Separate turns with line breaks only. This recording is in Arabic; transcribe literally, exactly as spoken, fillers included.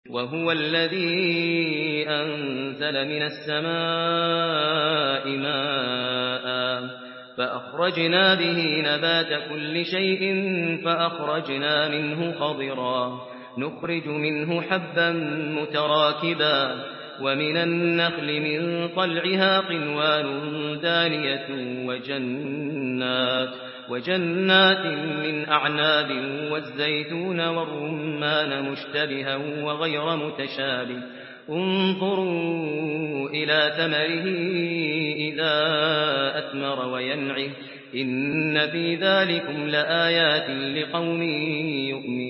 وهو الذي أنزل من السماء ماء فأخرجنا به نبات كل شيء فأخرجنا منه خضرا نخرج منه حبا متراكبا ومن النخل من طلعها قنوان دانية وجنات, وجنات من أعناب والزيتون والرمان مشتبها وغير متشابه انظروا إلى ثمره إذا أثمر وينعه إن في ذلكم لآيات لقوم يؤمنون